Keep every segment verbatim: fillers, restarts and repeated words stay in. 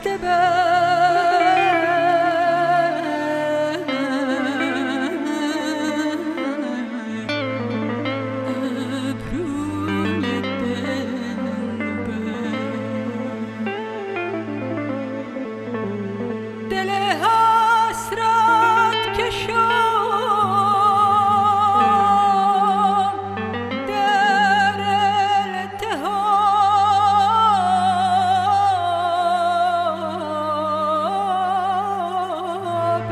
دست بر ابروی دلبر، دل حسرت کشان در التهاب،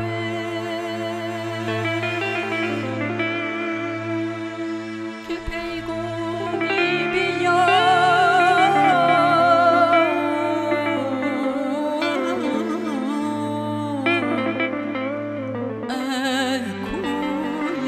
که پیغامی از کوی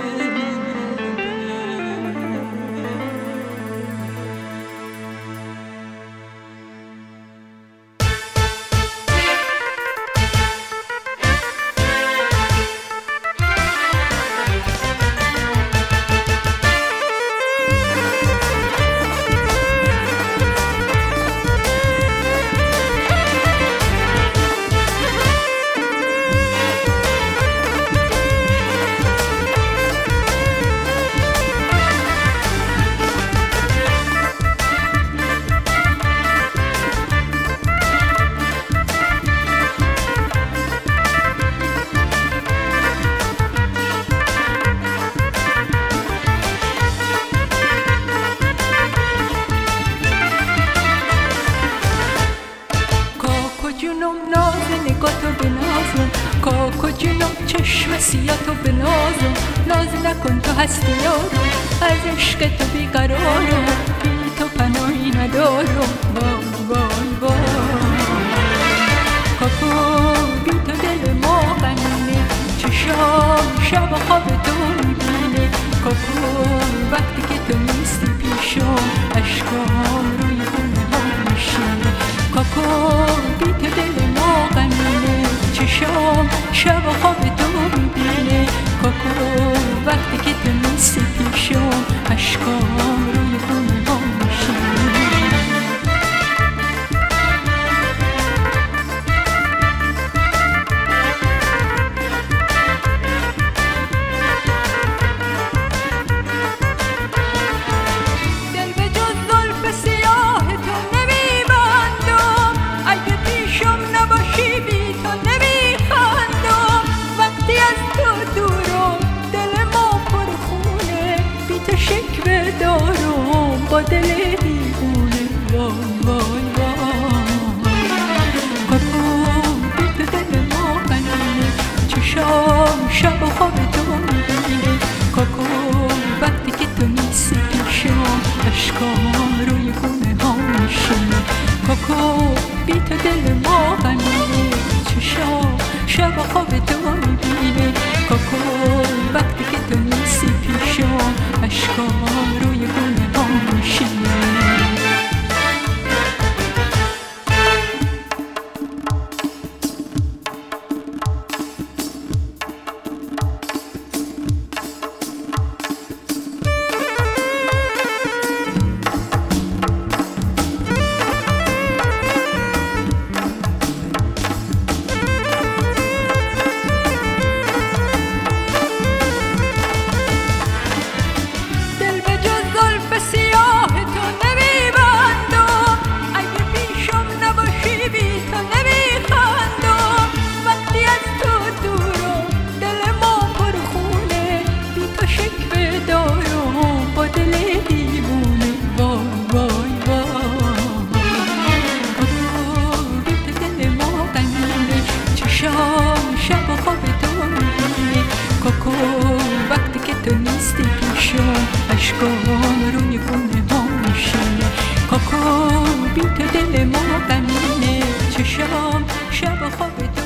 کاکو جونم ناز نگاتو بنازم، کاکو جونم چشم سیاتو بنازم، ناز نکن تو هستی یارم، از عشق تو بیقرارم، بی تو پناهی ندارم. وای وای وای کاکو بی تو دل ما غمینه، چشام شب و خواب تو میبینه. کاکو وقتی که تو نیستی پیشم، اشکام روی گونه ها میشینه. کاکو بی تو دل ما غمینه، چشام شب و خواب تو میبینه. کاکو وقتی که تو نیستی پیشم، اشکام روی گونه ها میشینه. شکوه دارم با دل دیوونه. وای وای وای کاکو بی تو دل ما غمینه، چشام شب و خواب تو میبینه. کاکو وقتی که تو نیستی پیشم، اشکام روی گونه ها میشینه. کاکو بی تو دل ما غمینه، چشام شب و خواب تو میبینه. کاکو وقتی که تو نیستی پیشم، اشکام روی گونه ها میشینه. شب و خواب تو میبینه. کاکو وقتی که تو نیستی پیشم، اشکام روی گونه ها میشینه. کاکو بی تو دل ما غمینه، چشام شب و خواب تو